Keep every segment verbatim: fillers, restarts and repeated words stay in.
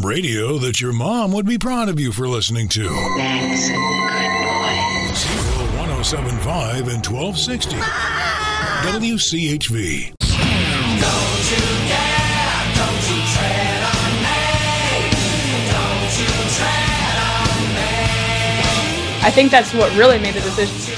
radio that your mom would be proud of you for listening to. That's a good boy. Zero one oh seven point five and twelve sixty. W C H V. Don't you dare, don't you tread on me. Don't you tread on me. I think that's what really made the decision.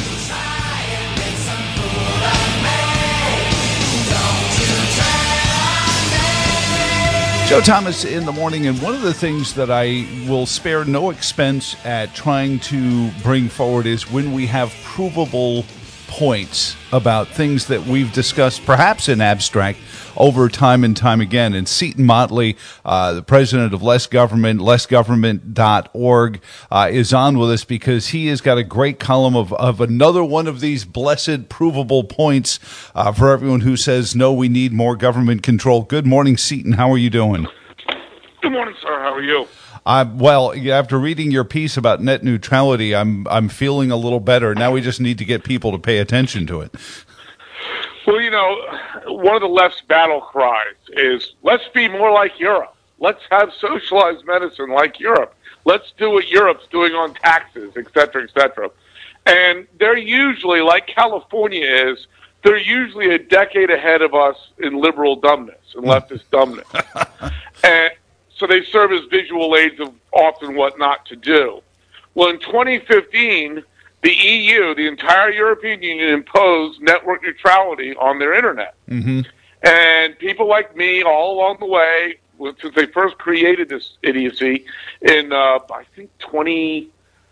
Joe Thomas in the morning, and one of the things that I will spare no expense at trying to bring forward is when we have provable points about things that we've discussed, perhaps in abstract, over time and time again. And Seton Motley, uh, the president of Less Government, less government dot org, uh, is on with us because he has got a great column of, of another one of these blessed provable points uh, for everyone who says, no, we need more government control. Good morning, Seton. How are you doing? Good morning, sir. How are you? Uh, well, after reading your piece about net neutrality, I'm I'm feeling a little better. Now we just need to get people to pay attention to it. Well, you know, one of the left's battle cries is, let's be more like Europe. Let's have socialized medicine like Europe. Let's do what Europe's doing on taxes, et cetera, et cetera. And they're usually, like California is, they're usually a decade ahead of us in liberal dumbness and leftist dumbness. And so they serve as visual aids of often what not to do. Well, in twenty fifteen, the E U, the entire European Union, imposed network neutrality on their internet. Mm-hmm. And people like me, all along the way, since they first created this idiocy in, uh, I think, twenty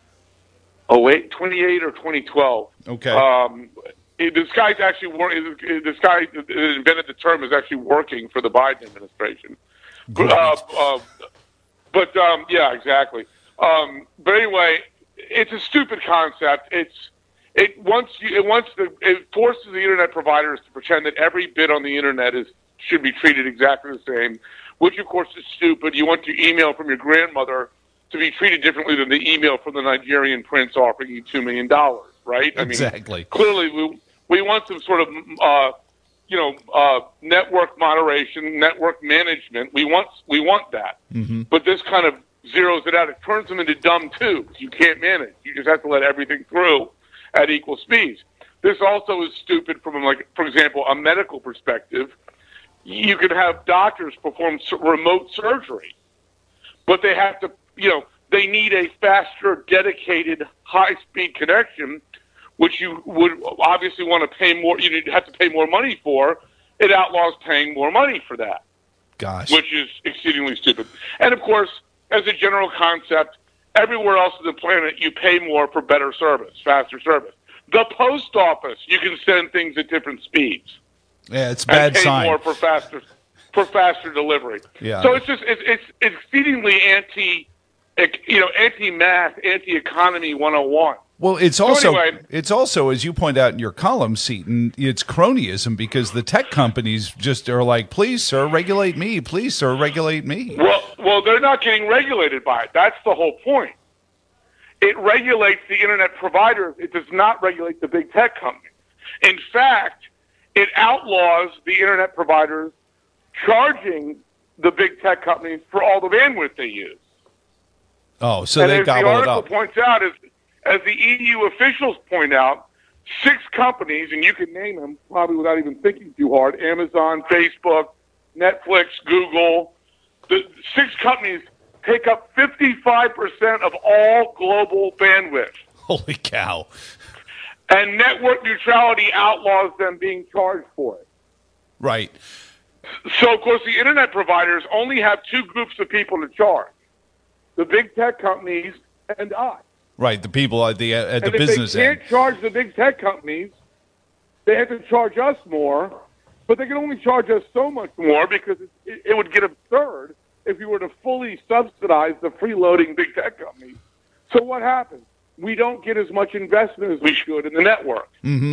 oh eight, twenty-eight or twenty twelve. Okay. Um, this guy's actually wor- this guy that invented the term is actually working for the Biden administration. Uh, uh, but um, yeah, exactly. Um, but anyway, it's a stupid concept. It's it wants you it wants the it forces the internet providers to pretend that every bit on the internet is should be treated exactly the same, which of course is stupid. You want your email from your grandmother to be treated differently than the email from the Nigerian prince offering you two million dollars, right? I Exactly. mean, clearly we we want some sort of uh, you know, uh, network moderation, network management. We want we want that. Mm-hmm. But this kind of zeroes it out. It turns them into dumb tubes. You can't manage. You just have to let everything through at equal speeds. This also is stupid from, like, for example, a medical perspective. You could have doctors perform remote surgery, but they have to, you know, they need a faster, dedicated, high-speed connection, which you would obviously want to pay more, you'd have to pay more money for. It outlaws paying more money for that. Gosh. Which is exceedingly stupid. And, of course, as a general concept, everywhere else on the planet, you pay more for better service, faster service. The post office, you can send things at different speeds. Yeah, it's a bad and pay sign. more for faster, for faster delivery. Yeah. So it's just it's, it's exceedingly anti, you know, anti-math, anti-economy one oh one. Well, it's So also anyway- it's also, as you point out in your column, Seton, it's cronyism because the tech companies just are like, please, sir, regulate me. Please, sir, regulate me. Well, well, they're not getting regulated by it. That's the whole point. It regulates the internet providers. It does not regulate the big tech companies. In fact, it outlaws the internet providers charging the big tech companies for all the bandwidth they use. Oh, so and they as the gobble it article up. points out, is as the E U officials point out, six companies, and you can name them probably without even thinking too hard, Amazon, Facebook, Netflix, Google, the six companies take up fifty-five percent of all global bandwidth. Holy cow. And network neutrality outlaws them being charged for it. Right. So, of course, the internet providers only have two groups of people to charge, the big tech companies and us. Right, the people at the at the and if business they end. can't charge the big tech companies, they have to charge us more, but they can only charge us so much more because it, it would get absurd if we were to fully subsidize the freeloading big tech companies. So what happens? We don't get as much investment as we should in the network. Mm-hmm.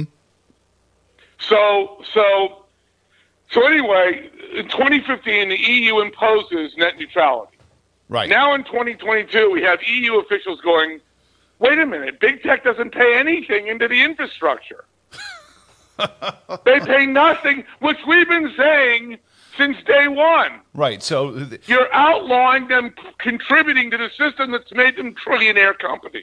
So, so, so anyway, in twenty fifteen, the E U imposes net neutrality. Right. Now in twenty twenty-two, we have E U officials going, wait a minute, big tech doesn't pay anything into the infrastructure. They pay nothing, which we've been saying since day one. Right. So th- You're outlawing them contributing to the system that's made them trillionaire companies.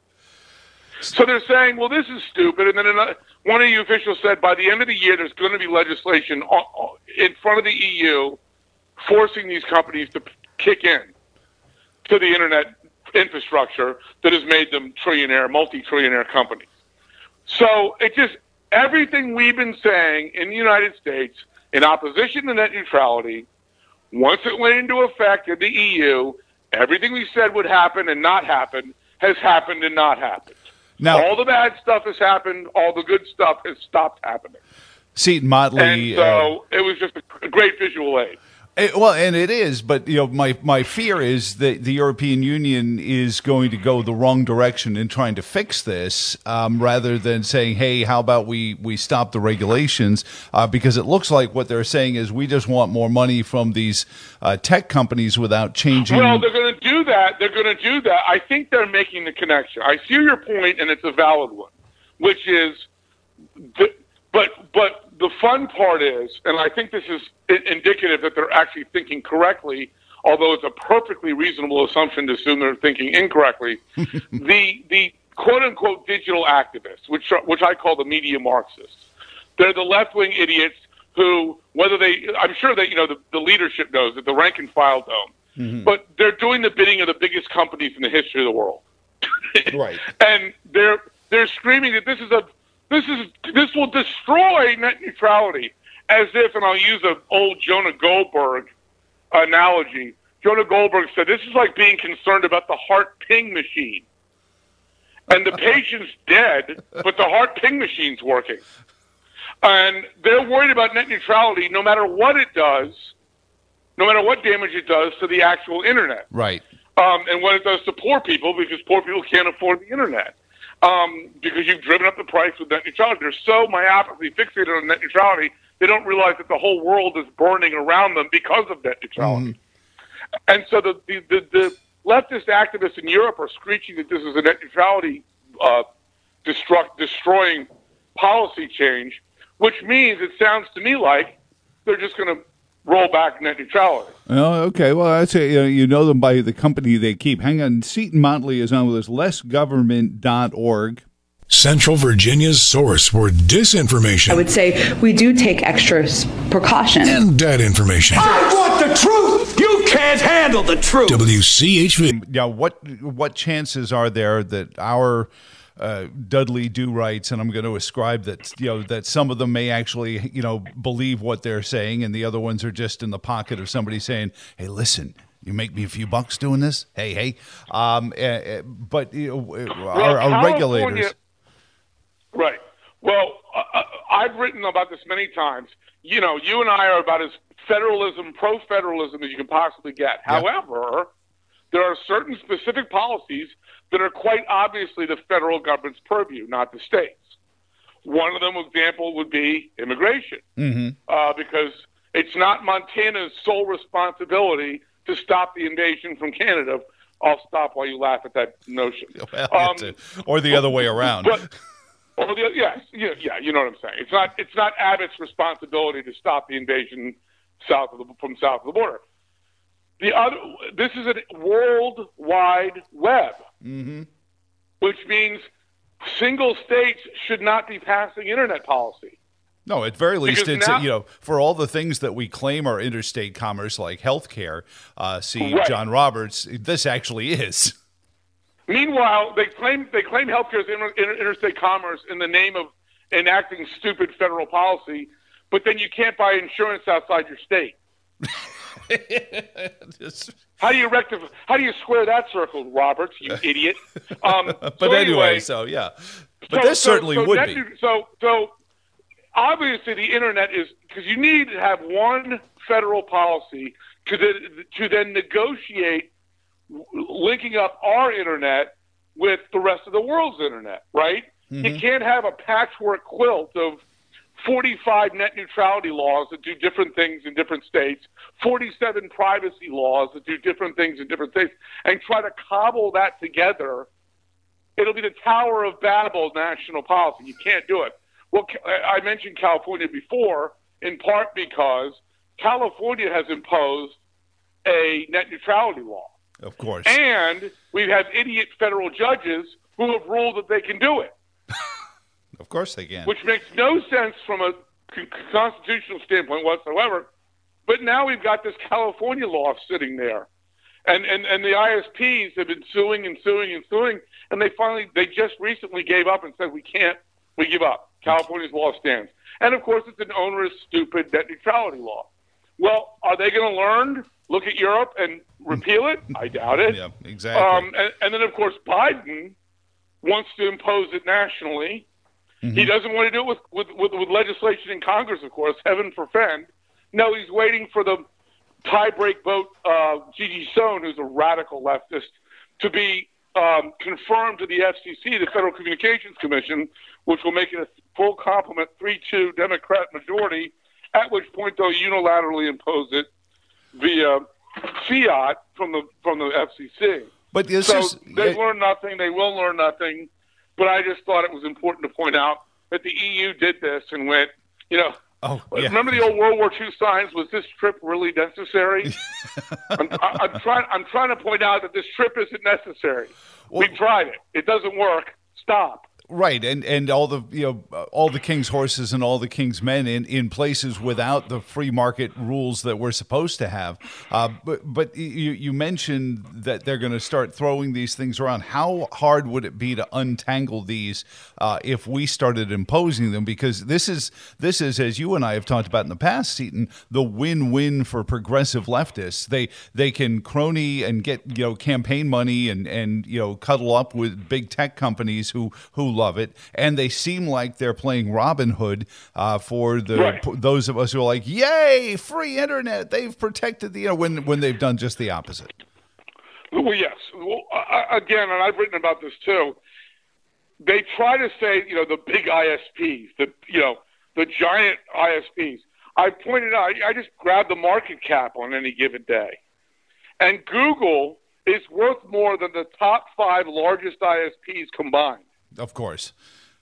So they're saying, well, this is stupid. And then another, one of you officials said by the end of the year, there's going to be legislation in front of the E U forcing these companies to kick in to the internet infrastructure that has made them trillionaire, multi-trillionaire companies. So it just, everything we've been saying in the United States in opposition to net neutrality, once it went into effect in the E U, everything we said would happen and not happen has happened and not happened. Now, all the bad stuff has happened. All the good stuff has stopped happening. Seton Motley. And so uh, it was just a great visual aid. It, well, and it is, but you know, my my fear is that the European Union is going to go the wrong direction in trying to fix this, um, rather than saying, "Hey, how about we we stop the regulations?" Uh, because it looks like what they're saying is we just want more money from these uh, tech companies without changing. Well, they're going to do that. They're going to do that. I think they're making the connection. I see your point, and it's a valid one, which is, the, but but. The fun part is, and I think this is indicative that they're actually thinking correctly, although it's a perfectly reasonable assumption to assume they're thinking incorrectly, the the quote-unquote digital activists, which are, which I call the media Marxists. They're the left-wing idiots who, whether they, I'm sure that, you know, the, the leadership knows that the rank and file don't, mm-hmm. but they're doing the bidding of the biggest companies in the history of the world. Right. And they're they're screaming that this is a This is this will destroy net neutrality, as if, and I'll use an old Jonah Goldberg analogy. Jonah Goldberg said, this is like being concerned about the heart ping machine. And the patient's dead, but the heart ping machine's working. And they're worried about net neutrality no matter what it does, no matter what damage it does to the actual internet. Right. Um, and what it does to poor people, because poor people can't afford the internet. Um, because you've driven up the price with net neutrality. They're so myopically fixated on net neutrality, they don't realize that the whole world is burning around them because of net neutrality. Mm-hmm. And so the, the, the, the leftist activists in Europe are screeching that this is a net neutrality uh, destruct, destroying policy change, which means it sounds to me like they're just going to roll back net neutrality. Oh, okay. Well, I'd say uh, you know them by the company they keep. Hang on. Seton Motley is on with us, less government dot org. Central Virginia's source for disinformation. I would say we do take extra precaution. And dead information. I want the truth! You can't handle the truth! W C H V. Yeah, what what chances are there that our uh, Dudley Do-Rights, and I'm going to ascribe that, you know, that some of them may actually, you know, believe what they're saying, and the other ones are just in the pocket of somebody saying, "Hey, listen, you make me a few bucks doing this. Hey, hey." Um, uh, but you know, well, our, our regulators. Right. Well, uh, I've written about this many times. You know, you and I are about as federalism, pro-federalism as you can possibly get. Yeah. However, there are certain specific policies that are quite obviously the federal government's purview, not the states. One of them, example, would be immigration, mm-hmm. uh, because it's not Montana's sole responsibility to stop the invasion from Canada. I'll stop while you laugh at that notion. Well, um, or the other way around. But, or the, yes, yeah, yeah, you know what I'm saying. It's not it's not Abbott's responsibility to stop the invasion south of the, from south of the border. The other, this is a worldwide web, mm-hmm. which means single states should not be passing internet policy. No, at very least, because it's now, you know, for all the things that we claim are interstate commerce, like healthcare. Uh, see, right. John Roberts, this actually is. Meanwhile, they claim they claim healthcare is inter, inter, interstate commerce in the name of enacting stupid federal policy, but then you can't buy insurance outside your state. How do you rectify? How do you square that circle, Roberts? You idiot! Um, but so anyway, anyway, so yeah, but so, this so, certainly so would that, be. So, so obviously, the internet is because you need to have one federal policy to then, to then negotiate linking up our internet with the rest of the world's internet. Right? Mm-hmm. You can't have a patchwork quilt of forty-five net neutrality laws that do different things in different states, forty-seven privacy laws that do different things in different states, and try to cobble that together. It'll be the Tower of Babel national policy. You can't do it. Well, I mentioned California before, in part because California has imposed a net neutrality law. Of course. And we have idiot federal judges who have ruled that they can do it. Of course they can. Which makes no sense from a c- constitutional standpoint whatsoever. But now we've got this California law sitting there. And, and and the I S Ps have been suing and suing and suing, and they finally, they just recently gave up and said, we can't, we give up. California's law stands. And, of course, it's an onerous, stupid net neutrality law. Well, are they going to learn, look at Europe and repeal it? I doubt it. Yeah, exactly. Um, and, and then, of course, Biden wants to impose it nationally. Mm-hmm. He doesn't want to do it with, with, with, with legislation in Congress, of course, heaven forfend. No, he's waiting for the tie-break vote, uh, Gigi Sohn, who's a radical leftist, to be um, confirmed to the F C C, the Federal Communications Commission, which will make it a full complement three two Democrat majority, at which point they'll unilaterally impose it via fiat from the from the F C C. But this so is, they've learned nothing. They will learn nothing. But I just thought it was important to point out that the E U did this and went, you know, oh, yeah. remember the old World War Two signs? Was this trip really necessary? I'm, I, I'm trying. I'm trying to point out that this trip isn't necessary. Well, we tried it. It doesn't work. Stop. Right, and and all the you know all the king's horses and all the king's men in, in places without the free market rules that we're supposed to have. Uh, but but you you mentioned that they're going to start throwing these things around. How hard would it be to untangle these uh, if we started imposing them? Because this is this is, as you and I have talked about in the past, Seaton, the win-win for progressive leftists. They they can crony and get you know campaign money and and you know cuddle up with big tech companies who who love it, and they seem like they're playing Robin Hood uh, for the right. p- those of us who are like, "Yay, free internet! They've protected the," you know, when when they've done just the opposite. Well, yes. Well, uh, again, and I've written about this too. They try to say, you know, the big I S Ps, the you know, the giant I S Ps. I pointed out, I just grabbed the market cap on any given day, and Google is worth more than the top five largest I S Ps combined. Of course.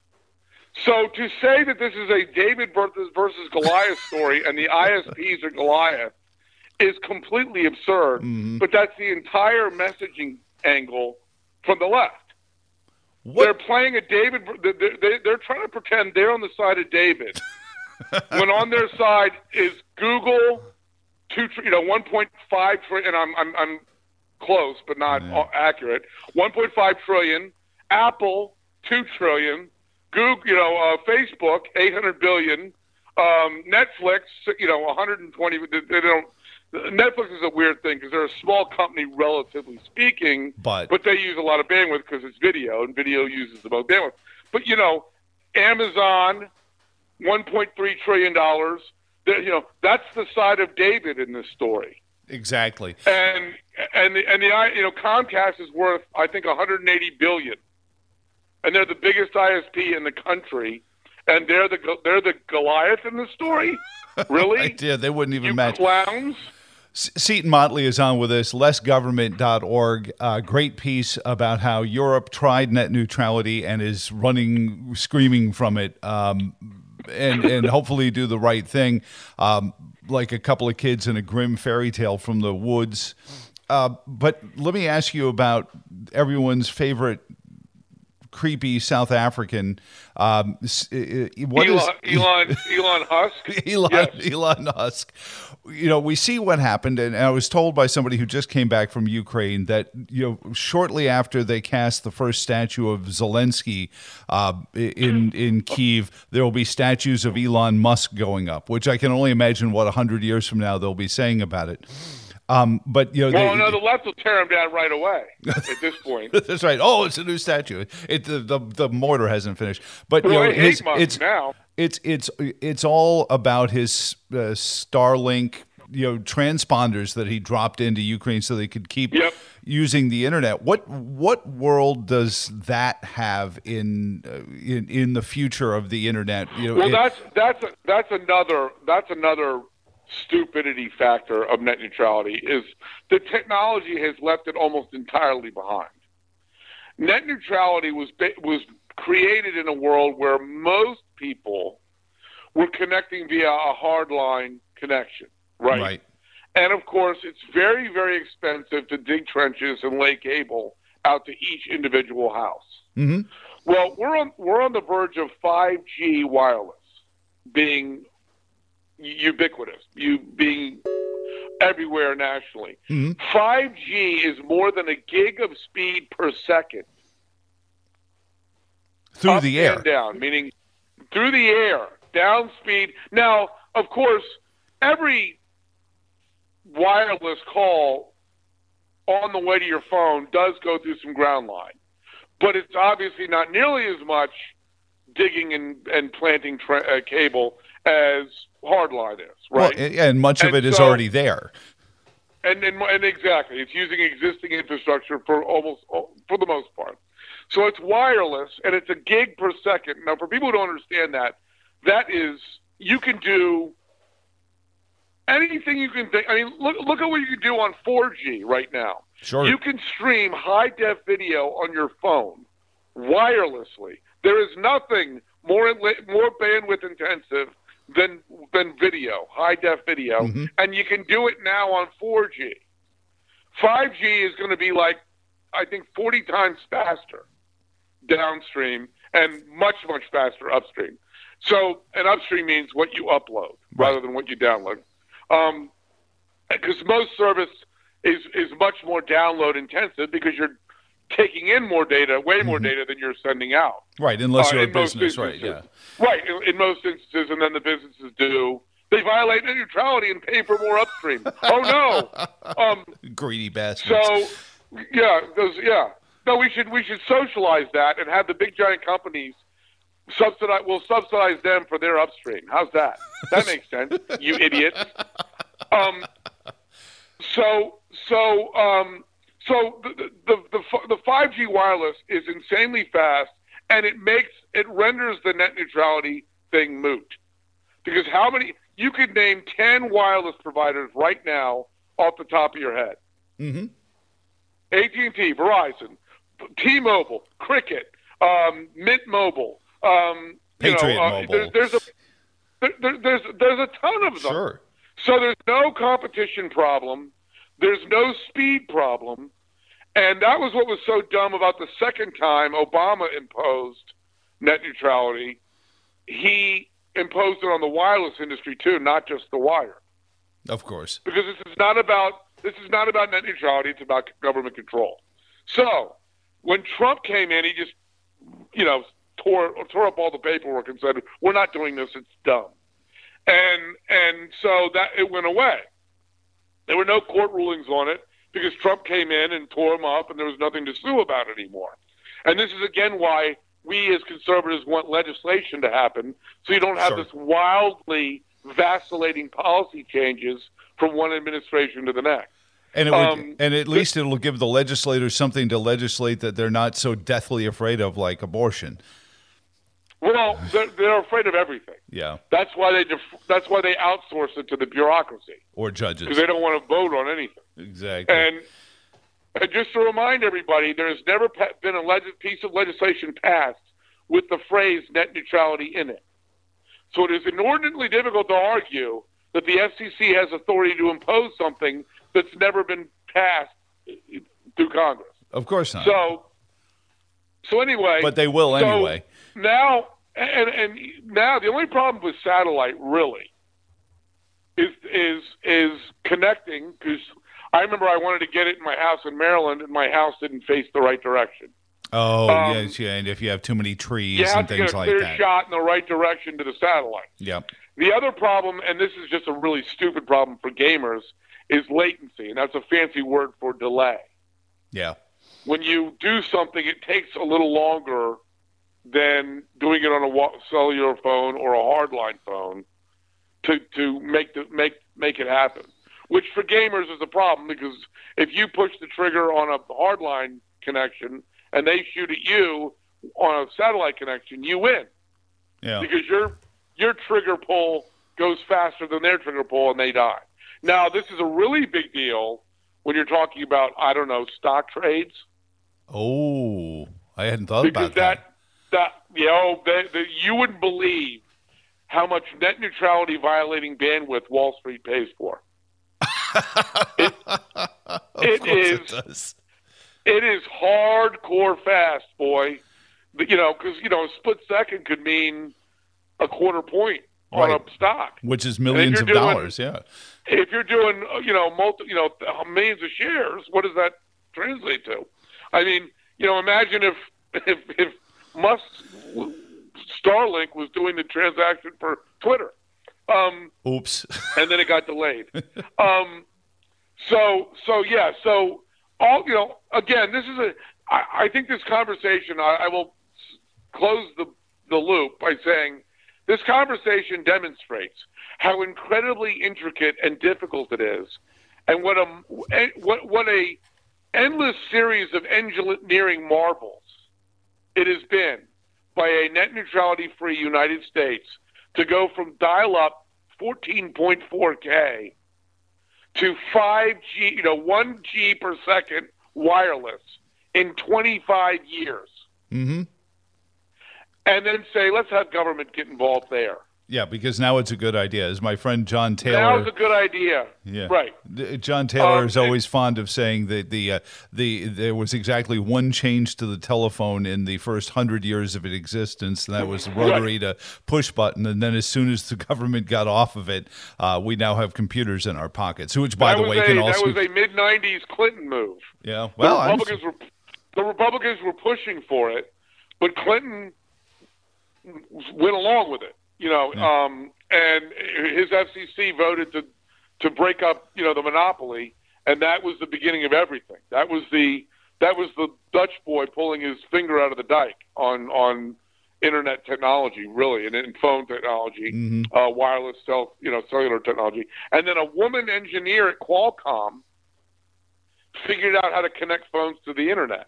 So to say that this is a David versus, versus Goliath story and the I S Ps are Goliath is completely absurd, mm-hmm. but that's the entire messaging angle from the left. What? They're playing a David, they're, they're trying to pretend they're on the side of David, when on their side is Google, two, you know, one point five trillion, and I'm, I'm, I'm close but not yeah. accurate, one point five trillion, Apple, two trillion, Google, you know, uh, Facebook, eight hundred billion, um, Netflix, you know, one hundred twenty. They, they don't. Netflix is a weird thing because they're a small company, relatively speaking, but but they use a lot of bandwidth because it's video, and video uses the most bandwidth. But you know, Amazon, one point three trillion dollars. You know, that's the side of David in this story. Exactly. And and the and the you know Comcast is worth I think one hundred eighty billion. And they're the biggest I S P in the country, and they're the they're the Goliath in the story. Really? Yeah, they wouldn't even you match. Clowns. Seaton Motley is on with us, less government dot org. Uh, great piece about how Europe tried net neutrality and is running, screaming from it, um, and and hopefully do the right thing, um, like a couple of kids in a grim fairy tale from the woods. Uh, but let me ask you about everyone's favorite creepy South African. Um, what Elon, is Elon? Elon Husk. Elon, yes. Elon Husk. You know, we see what happened, and I was told by somebody who just came back from Ukraine that you know, shortly after they cast the first statue of Zelensky uh, in in Kyiv, there will be statues of Elon Musk going up, which I can only imagine what a hundred years from now they'll be saying about it. Um, but you know, well, they, no, the left will tear him down right away. At this point, that's right. Oh, it's a new statue. It the the, the mortar hasn't finished, but well, you know, I hate his, Musk it's now. It's it's it's all about his uh, Starlink, you know, transponders that he dropped into Ukraine so they could keep yep. using the internet. What what world does that have in uh, in in the future of the internet? You know, well, it, that's that's a, that's another that's another. stupidity factor of net neutrality is the technology has left it almost entirely behind. Net neutrality was was created in a world where most people were connecting via a hardline connection. right? Right. And of course, it's very, very expensive to dig trenches and lay cable out to each individual house. Mm-hmm. Well, we're on we're on the verge of five G wireless being ubiquitous, you being everywhere nationally. Mm-hmm. five G is more than a gig of speed per second. Through Up the air. and down, meaning through the air, down speed. Now, of course, every wireless call on the way to your phone does go through some ground line, but it's obviously not nearly as much digging and, and planting tra- uh, cable as hardline is, right? Well, and much of And it is so- already there. And, and and exactly, it's using existing infrastructure for almost for the most part. So it's wireless and it's a gig per second. Now, for people who don't understand that, that is you can do anything you can think. I mean, look look at what you can do on four G right now. Sure. You can stream high def video on your phone wirelessly. There is nothing more more bandwidth intensive than than video, high def video, Mm-hmm. and you can do it now on four G. five G is going to be like, I think, forty times faster downstream and much, much faster upstream. So, and upstream means what you upload rather than what you download. Um, because most service is, is much more download intensive because you're taking in more data, way more Mm-hmm. data than you're sending out. Right, unless Uh, you're a in most business, right, yeah. instances. Right, in, in most instances, and then the businesses do. They violate net neutrality and pay for more upstream. Oh, no. Um, Greedy bastards. so, yeah, those, yeah. No, we should we should socialize that and have the big giant companies subsidize. We'll subsidize them for their upstream. How's that? That makes sense. You idiots. Um. So so um. So the the the the five G wireless is insanely fast, and it makes it renders the net neutrality thing moot. Because how many you could name ten wireless providers right now off the top of your head? Mm-hmm. A T and T, Verizon, T-Mobile, Cricket, um, Mint Mobile, um, you Patriot know, uh, Mobile. There's, there's a there, there, there's there's a ton of them. Sure. So there's no competition problem, there's no speed problem, and that was what was so dumb about the second time Obama imposed net neutrality. He imposed it on the wireless industry too, not just the wire. Of course. Because this is not about this is not about net neutrality, it's about government control. So when Trump came in, he just you know tore tore up all the paperwork and said, "We're not doing this, it's dumb." And and so that it went away. There were no court rulings on it because Trump came in and tore them up and there was nothing to sue about anymore. And this is again why we as conservatives want legislation to happen so you don't have Sure. this wildly vacillating policy changes from one administration to the next. And it would, Um, and at least it'll give the legislators something to legislate that they're not so deathly afraid of, like abortion. Well, they're, they're afraid of everything. Yeah. That's why they def- that's why they outsource it to the bureaucracy Or judges. because they don't want to vote on anything. Exactly. And, and just to remind everybody, there has never pa- been a leg- piece of legislation passed with the phrase net neutrality in it. So it is inordinately difficult to argue that the F C C has authority to impose something that's never been passed through Congress. of course not. So, so anyway. but they will so anyway. Now, and, and now the only problem with satellite really is is is connecting because I remember I wanted to get it in my house in Maryland and my house didn't face the right direction. Oh, um, yes, yeah. And if you have too many trees You have and to things get a like clear that. shot in the right direction to the satellite. Yep. The other problem, and this is just a really stupid problem for gamers, is latency, and that's a fancy word for delay. Yeah. When you do something, it takes a little longer than doing it on a wa- cellular phone or a hardline phone to to make the, make make it happen. Which for gamers is a problem because if you push the trigger on a hardline connection and they shoot at you on a satellite connection, you win Yeah. because your your trigger pull goes faster than their trigger pull and they die. Now, this is a really big deal when you're talking about, I don't know, stock trades. Oh, I hadn't thought Because about that. that, that you know, that, that you wouldn't believe how much net neutrality violating bandwidth Wall Street pays for. It, it is. It does. It is hardcore fast, boy. You know, because you know, a split second could mean a quarter point on Right. a stock, Which is millions of doing, dollars. Yeah. If you're doing, you know, multi, you know, millions of shares, what does that translate to? I mean, you know, imagine if if, if Musk Starlink was doing the transaction for Twitter. Um, Oops. and then it got delayed. Um, so, so yeah, so all you know. Again, this is a. I, I think this conversation. I, I will s- close the the loop by saying this conversation demonstrates how incredibly intricate and difficult it is, and what a what what a endless series of engineering marvels it has been by a net neutrality-free United States to go from dial-up fourteen point four K to five G, you know, one G per second wireless in twenty-five years. Mm-hmm. And then say, let's have government get involved there. Yeah, because now it's a good idea. As my friend John Taylor. Now's a good idea. Yeah. Right. D- John Taylor Um, is always fond of saying that the uh, the there was exactly one change to the telephone in the first hundred years of its existence, and that was rotary to push button. And then as soon as the government got off of it, uh, we now have computers in our pockets. Which, by that the was way, a, can also that was a mid nineties Clinton move. yeah. The Well, I'm- Republicans were the Republicans were pushing for it, but Clinton went along with it. You know, Yeah. um, and his F C C voted to to break up, you know, the monopoly, and that was the beginning of everything. That was the that was the Dutch boy pulling his finger out of the dike on on internet technology, really, and in phone technology, Mhm. uh, wireless cell, you know, cellular technology, and then a woman engineer at Qualcomm figured out how to connect phones to the internet,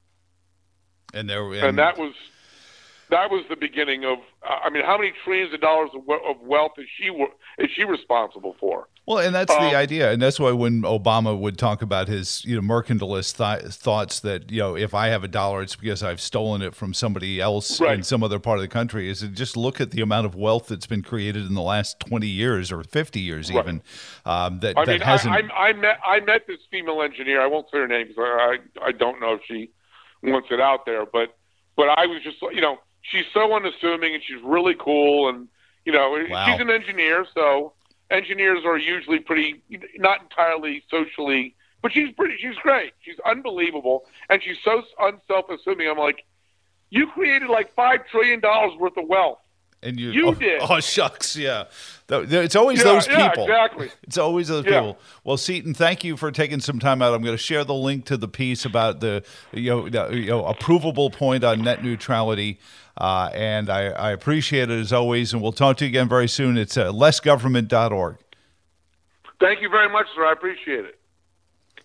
and there and, and that was. That was the beginning of. I mean, how many trillions of dollars of, we- of wealth is she is she responsible for? Well, and that's Um, the idea, and that's why when Obama would talk about his, you know, mercantilist th- thoughts that, you know, if I have a dollar, it's because I've stolen it from somebody else in Right. some other part of the country. Is to just look at the amount of wealth that's been created in the last twenty years or fifty years, Right. even um, that I that mean, I, hasn't. I, I met I met this female engineer. I won't say her name because I I don't know if she wants it out there, but but I was just, you know, she's so unassuming and she's really cool, and you know, Wow. she's an engineer, so engineers are usually pretty not entirely socially, but she's pretty she's great. She's unbelievable, and she's so unself-assuming. I'm like, you created like five trillion dollars worth of wealth. And you, You oh, did. Oh, shucks, yeah. Th- there- It's always Yeah, those yeah, people. exactly. It's always those Yeah. people. Well, Seaton, thank you for taking some time out. I'm going to share the link to the piece about the you know, the, you know approvable point on net neutrality, uh, and I, I appreciate it as always. And we'll talk to you again very soon. It's uh, less government dot org. Thank you very much, sir. I appreciate it.